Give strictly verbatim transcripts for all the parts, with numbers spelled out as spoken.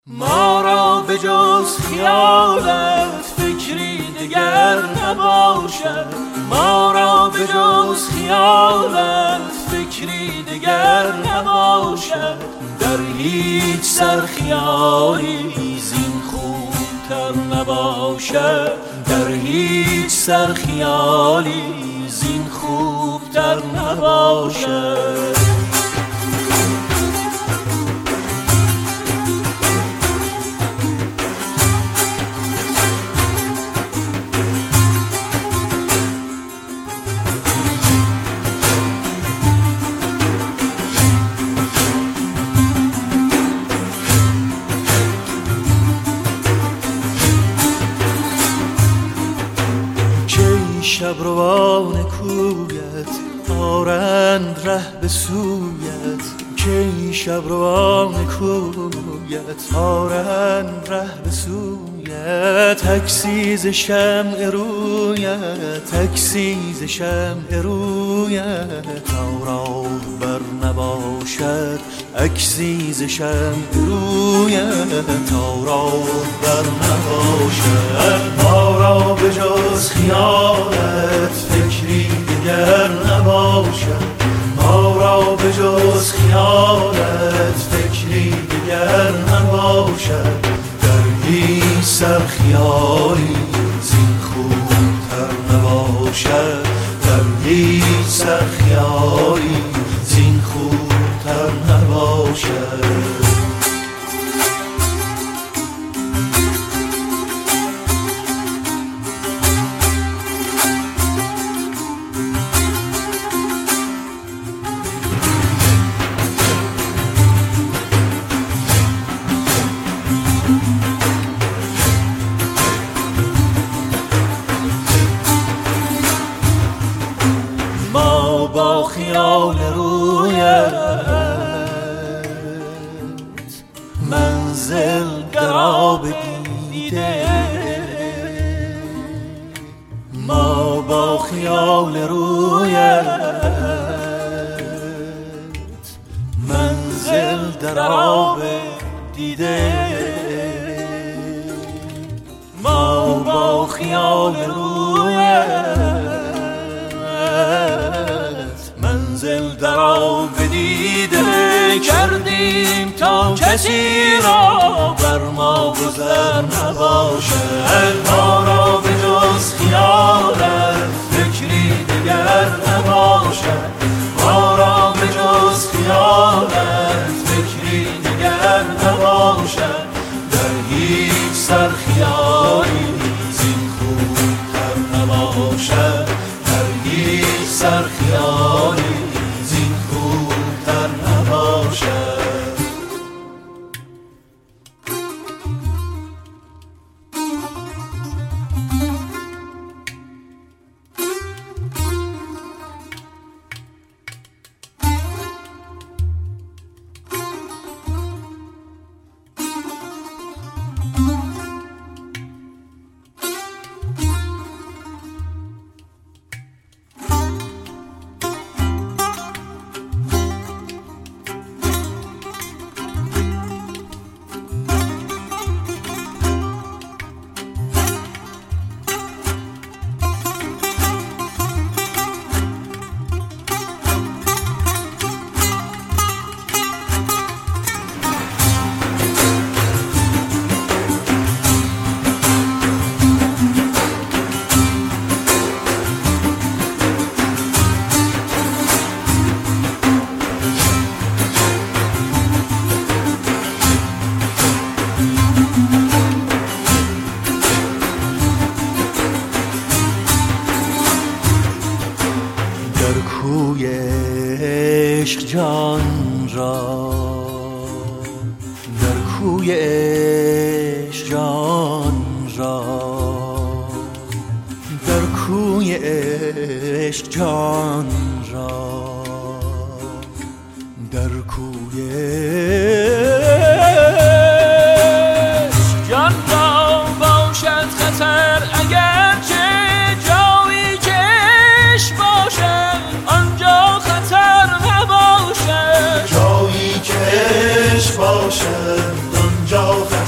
ما را به جز خیالت فکری دگر نباشد، ما را به جز خیالت فکری دگر نباشد. در هیچ سر خیالی زین خوبتر نباشد، در هیچ سر خیالی زین خوبتر نباشد. شبروان کویت آرند ره به سویت، کی شبروان کویت آرند ره به سویت. تکسیز شمع رویت، تکسیز شمع رویت، تا راه بر نباشد اکسیز شمع رویت، تا راه بر نباشد. ما را به جز خیالت فکری دیگر نباشد، ما را به جز خیالت فکری دیگر نباشد. در هیچ سر خیالی زین خوبتر نباشد، در هیچ سر خیالی زین خوبتر نباشد. با خیال رویت منزل در آب دیده، ما با خیال رویت منزل در آب دیده، ما با خیال رویت منزل در آب دیده کردیم تا کسی را بر ما گذر نباشد. ما را به جز خیالت فکری دیگر نباشد، ما را به جز خیالت فکری دیگر نباشد. در هیچ سر خیالی زین خوبتر نباشد، در هیچ سر خیالی زین خوبتر نباشد. کوی عشق جان را، در کوی عشق جان را، در کوی عشق جان را، در کوی عشق جان را باشد خطر اگر چه جایی که عشق باشد آنجا خطر نباشد، جایی که عشق باشد آنجا خطر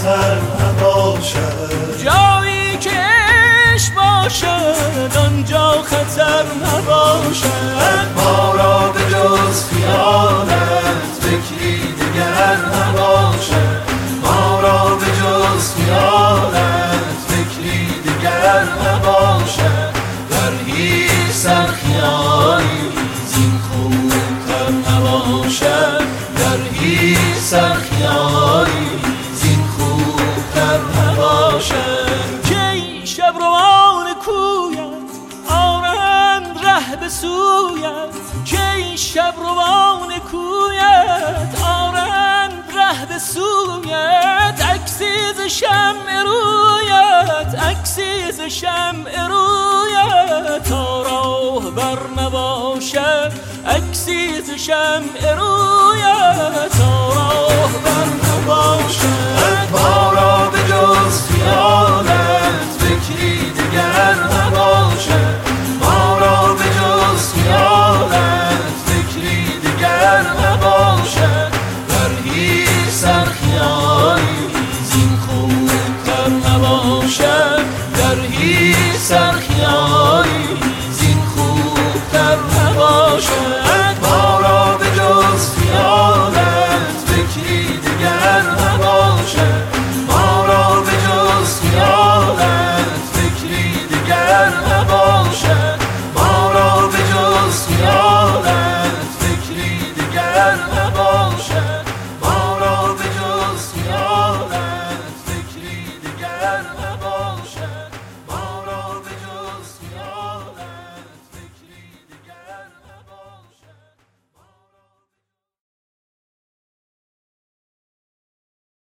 شمع رویت، عکسی ز شمع رویت، تا راه بر نباشد عکسی ز شمع رویت، تا راه بر نباشد